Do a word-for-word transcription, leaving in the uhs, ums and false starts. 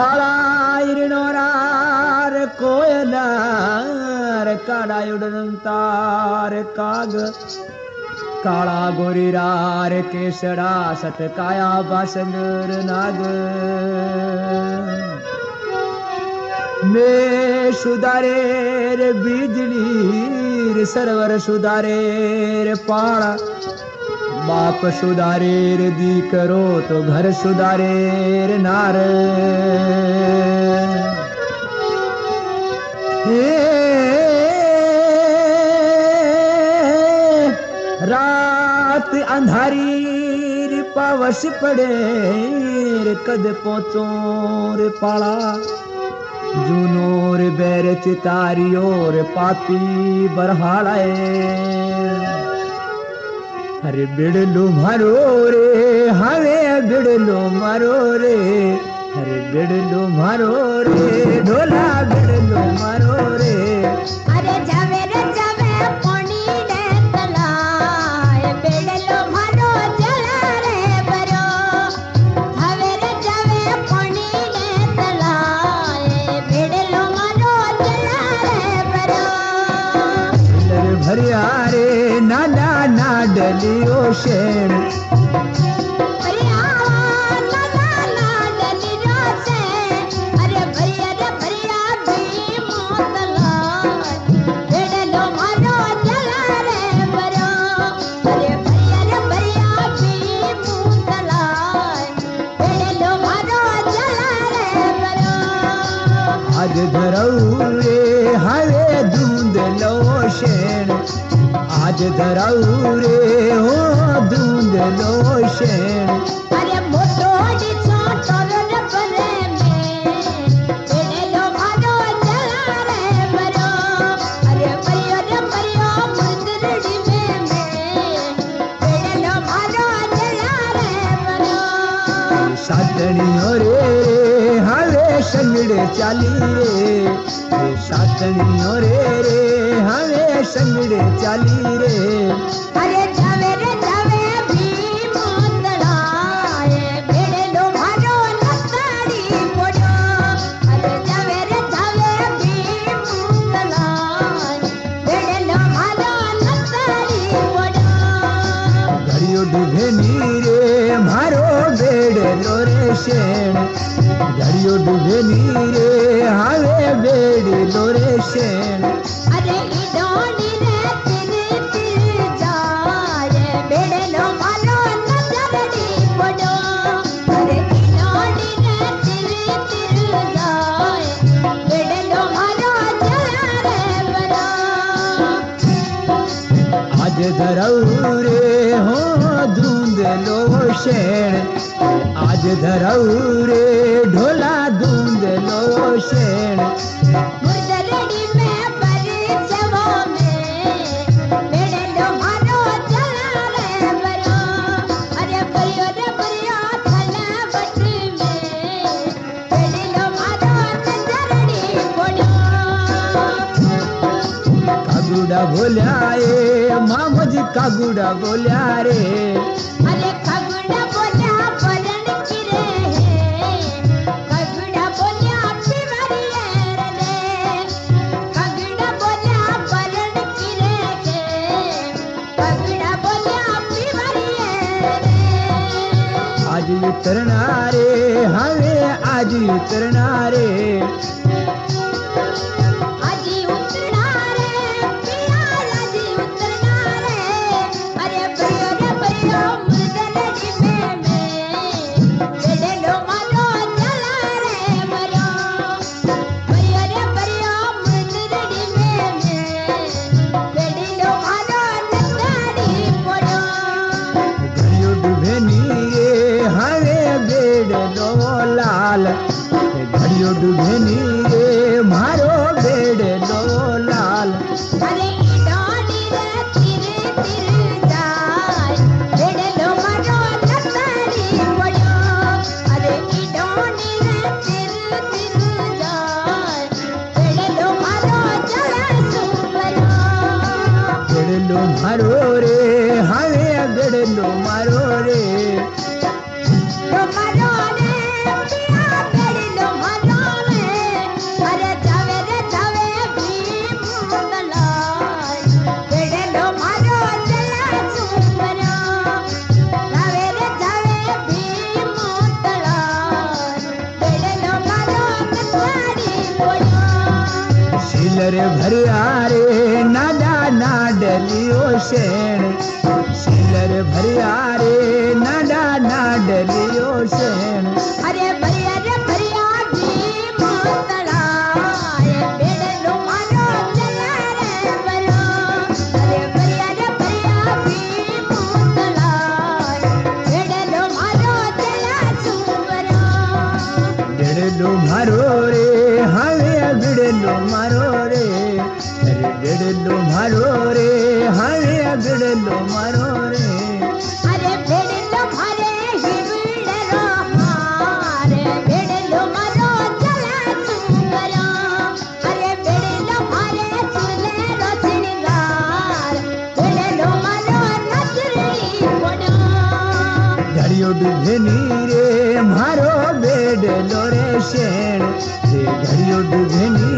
काला इरणोरार कोयनार काड़ा उड़नतार काग काला गोरीरार केसड़ा सटकाया बासंगर नाग में सुधारेर बिजली सरवर सुधारेर पाड़ा बाप सुधारेर दी करो तो घर सुधारेर नार रात अंधारी पावस पड़े कद पहुंचो रे पाला जूनोर बैर चितारियोर पापी बरहाड़े अरे बिड़लो मारो रे हवे बिड़लो मारो रे अरे बिड़लो मारो रे ढोला बिड़लो मारो रे अरे जावे रे जावे पानी दे तलाए बिड़लो मारो जला रे बरो जावे रे जावे पानी दे तलाए बिड़लो मारो जला रे बरो लर भरिया रे नाना ना डलियो शेण आज धरऊ रे हवे दूंद लो शेण आज धरऊ रे हो दूंद लो शेण अरे मोटो डी छोटो रे बरे में बेड़े लो मारो जला रे बरो अरे परियो रे परियो मुर्दरड़ी में में बेड़े लो मारो जला रे बरो सातनियो रे हवे संगड़े चाली रे सातनियो रे रे हवे संगड़े चाली रे अरे जावे रे जावे भी मोतड़ाए बेड़े लो मारो नताड़ी पोड़ो अरे जावे रे जावे भी मोतड़ाए बेड़े लो मारो नताड़ी पोड़ो घड़ियो डूबे नीरे मारो बेड़े लो रे शेण घड़ियो डूबे नीरे हावे बेड़ी लो रे शेण अरे इडोनी रे तिरी तिरी जाए बेड़े लो मारो नजरड़ी पोड़ो अरे इडोनी रे तिरी तिरी जाए बेड़े लो मारो जला रे बरो आज धरऊ रे हो दूंद लो शेण आज धरऊ रे ढोला दूंद लो शेण मुर्दरड़ी में परिचवो में बेड़े लो मारो जला रे बरो अरे परियो रे परियो थला बट में बेड़े लो मारो नजरड़ी पोड़ो कागुड़ा बोल्या ए मामज कागुड़ा बोल्या रे अरे खगुड़ा बोल्या बरन किरे है खगुड़ा बोल्या पिवरिये रे खगुड़ा बोल्या बरन किरे के खगुड़ा बोल्या पिवरिये रे आज उतरना रे हवे आज उतरना रे आजी उतरना रे पिया आजी उतरना रे अरे परियो रे परियो मुर्दरड़ी में में बेड़े लो मारो जला रे बरो परियो रे परियो मुर्दरड़ी में में बेड़े लो मारो नताड़ी पोड़ो घड़ियो डूबे नीरे हवे बेड़ लो लाल घड़ियो डूबे नीरे मारो बेड़ लो लाल अरे इडोनी रे तिरी तिरी जाए बेड़े लो मारो नताड़ी पोड़ो अरे इडोनी रे तिरी तिरी जाए बेड़े लो मारो जला सुबरो बेड़ लो मारो रे हवे बेड़ लो मारो रे लो मारो रे पिया बेड़े लो मारो सिलर भरिया रे नाडा नाडलियो शेण सिलर भरिया रे नाडा नाडलियो शेण अरे भरिया रे भरिया भी मोतला बेड़े लो मारो चला रे बरो अरे भरिया रे भरिया भी मोतला बेड़े लो मारो चला सुबरो बेड़े लो मारो रे हवे बेड़े लो मारो रे अरे बेड़े लो मारो रे हवे बेड़े लो मारो रे अरे बेड़े लो मारे ही बेड़े रो हारे बेड़े लो मारो चला सुबरो अरे बेड़े लो मारे सुने रो सिंगार बेड़े लो मारो नजरी पड़ो घड़ियो डुभनी रे मारो बेड़े लो रे शेण रे घड़ियो डुभनी